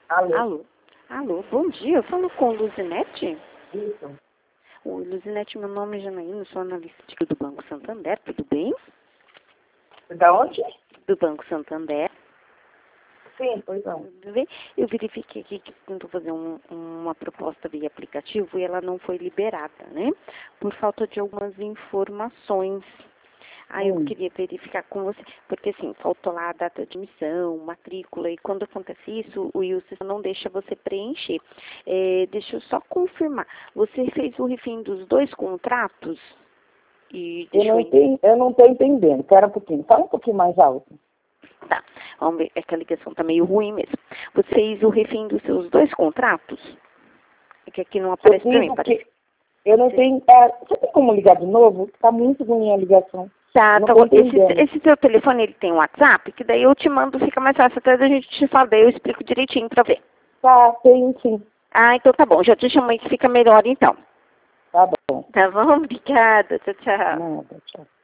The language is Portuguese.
Alô? Alô? Alô, bom dia. Eu falo com Luzinete. Isso. Oi, Luzinete, meu nome é Janaína, sou analista do Banco Santander, tudo bem? Da onde? Do Banco Santander, Sim, pois não. tudo bem? Eu verifiquei aqui que tentou fazer uma proposta via aplicativo e ela não foi liberada, né? Por falta de algumas informações. Aí eu queria verificar com você, porque assim, faltou lá a data de emissão, matrícula, e quando acontece isso, o sistema não deixa você preencher. Deixa eu só confirmar, você fez o refim dos dois contratos? E deixou Eu não tô entendendo. Espera um pouquinho. Fala um pouquinho mais alto. Tá, vamos ver, é que a ligação tá meio ruim mesmo. Você fez o refim dos seus dois contratos? É que aqui não aparece pra mim, parece. Eu não tenho... você tem como ligar de novo? Tá muito ruim a ligação. Tá, Não tá tô bom. entendendo. Esse seu telefone, ele tem um WhatsApp? Que daí eu te mando, fica mais fácil. Até a gente te fala, daí eu explico direitinho pra ver. Tá, tem sim. Ah, então tá bom. Já te chamei que fica melhor então. Tá bom. Tá bom? Obrigada. Tchau, tchau. Nada, tchau.